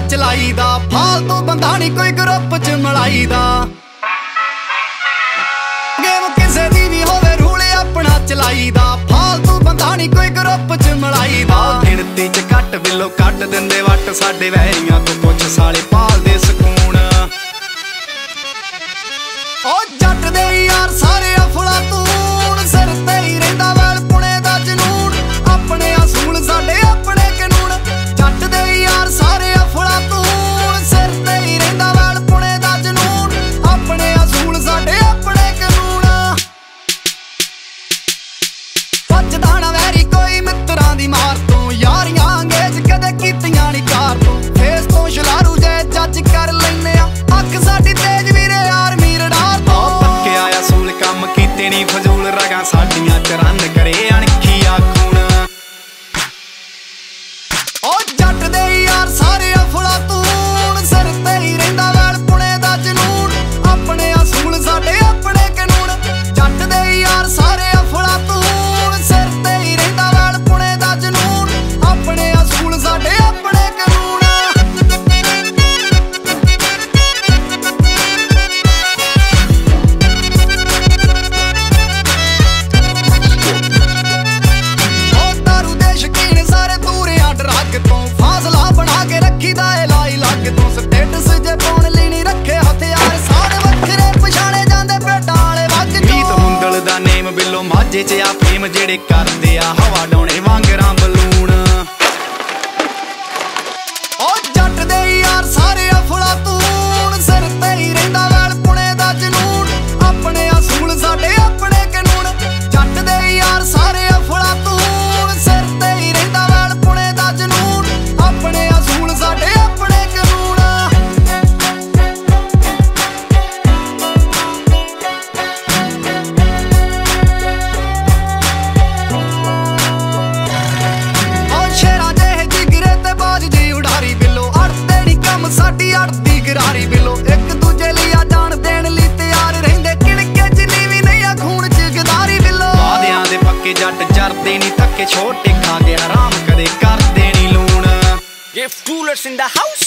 चलाईदा, फालतू बंदा नहीं कोई ग्रुप च मलाईदा। गेम किसे दी भी होवे रूल अपना चलाईदा, फालतू बंदा नहीं कोई ग्रुप च मलाईदा। गिणती च घट बिलो कट दिंदे वट, साडे वैरियां तो पुछ साले पालदे सकून। ओ जट दे यार सारे अफलातून, सिर ते ही रहिंदा वैल पुणे दा जनून। अपने असूल साडे अपने कानून, जट दे यार सारे अफलातून, सिर ते ही रहिंदा वैल पुणे दा जनून। अपने असूल साडे अपने कानून। बचदा ना वैरी कोई मित्रां दी मार तो, यारियां अंगेज कदे कीतियां नी कार तो। फेस तो शलारू जे जज कर लैने आ, अख साडी तेज वीरे आर्मी रडार तो। पक्के आया सूल कम कीते नी फजूल, रगां साडियां च रन करे अणखिया खून। ओ जट दे यार सारे अफलातून, सिर ते ही रहिंदा वैल पुणे दा जनून। अपने असूल साडे अपने कानून, जट दे यार सारे अफलातून, सिर ते ही रहिंदा वैल पुणे दा जनून। अपने असूल साडे अपने कानून। ओ दारू दे शकीन सारे दूरियां ड्रग तो, फासला बना के रखीदा ए लाई लग तो। स्टेटस जे पाउण लई नी रखे हथियार, सारे वखरे पछाणे जांदे पेटां वाले वग तो। मीत हुंदल दा नेम बिलो माझे च आ फेम, जेड़े करदे आ हवा डौणे वांगरां बलून। ओ जट दे यार सारे अफलातून, सिर ते ही रहिंदा वैल पुणे दा जनून। अपने असूल साडे अपने कानून, जट दे यार सारे अफलातून, सिर ते ही रहिंदा वैल पुणे दा जनून। अपने असूल साडे अपने कानून। ओ शेरां जेहे जिगरे ते बाज जी उडारी बिलो, अड़दे नी कम साडी अड़दी गरारी बिलो। एक दूजे ਲਈ ਆ ਜਾਣ ਦੇਣ ਲਈ ਤਿਆਰ ਰਹਿੰਦੇ, ਕਿਣਕੇ ਜਿੰਨੀ ਵੀ ਨਹੀਂ ਆ ਖੂਨ ਚ ਗਦਾਰੀ ਬਿलो। ਵਾਦਿਆਂ ਦੇ ਪੱਕੇ ਜੱਟ ਜਰਦੇ ਨੀ ਥੱਕੇ, ਛੋਟੇ ਖਾ ਕੇ ਹਰਾਮ ਕਦੇ ਕਰਦੇ ਨੀ ਲੂਣ। If coolers in the house.